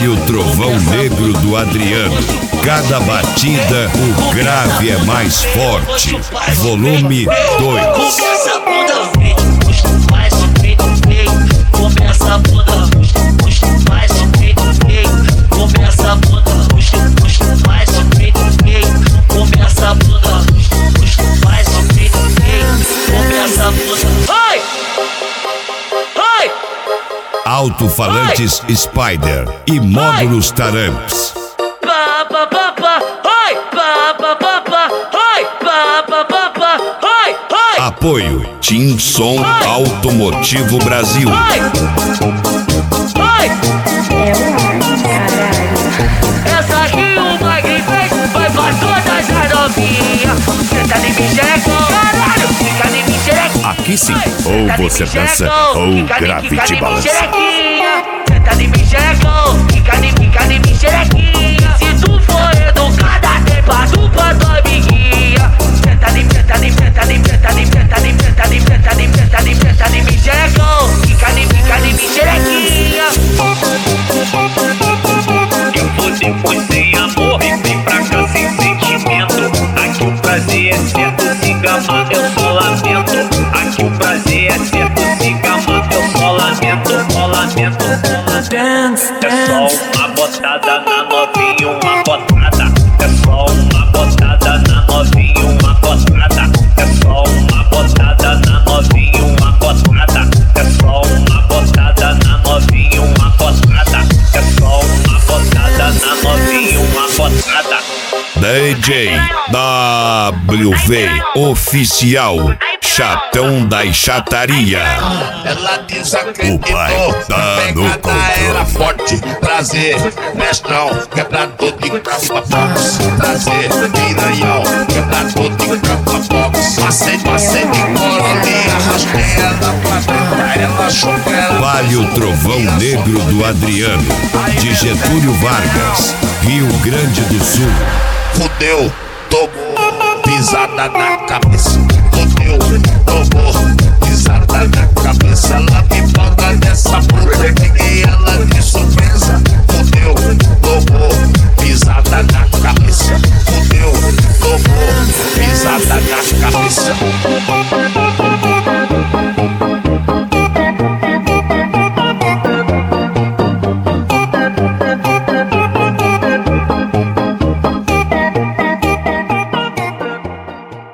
Vale o trovão negro do Adriano. Cada batida, o grave é mais forte. Volume 2. Começa a bunda, vem, faz feito, vem. Começa a bunda, faz feito, vem. Começa a bunda, faz feito, vem. Começa a bunda, faz feito, vem. Começa a bunda. Vai! Vai! Alto-falantes Spider e módulos Taramps. Apoio Team Som Automotivo Brasil. Essa aqui o Magri fez, vai pra todas as novinhas. Senta de mim, xerecão, caralho, fica de mim, xerequinha. Aqui sim, ou você dança ou grave te balança. Senta de mim, xerecão, fica de mim, xerequinha. Se tu for educada, tem passo pra tua amiguinha. Senta de mim, senta de mim, senta de mim, senta de mim, senta de mim, senta de mim, senta de mim, senta de mim, senta de mim, xerecão, fica de mim, xerequinha. Eu vou depois sem amor e vem pra cá sem sentimento. Aqui o prazer é certo, siga amando, eu só lamento. Aqui o prazer é certo, siga amando, eu só lamento, só lamento, só lamento. É só uma botada na novinha, uma botada. É só uma botada na novinha, uma botada. É só uma botada na novinha, uma botada. É só uma botada na novinha, uma botada. É só uma botada na novinha, uma botada. DJ WV Oficial, Chatão da Chataria. Ela desacreditou, O pai tá no pegada era controle. forte. Prazer, mestrão, quebrador de capa-box. Prazer, piranhão, quebrador de capa-box. Passei de corolinha, arrastei ela pra dentro. Ela achou que era Vale o trovão negro do Adriano, de Getúlio Vargas, Rio Grande do Sul. fudeu, tomou pisada na cabeça. Fudeu, tomou pisada na cabeça. Ela me paga nessa puta, peguei ela de surpresa. Fudeu, tomou pisada na cabeça. Fudeu, tomou pisada na cabeça.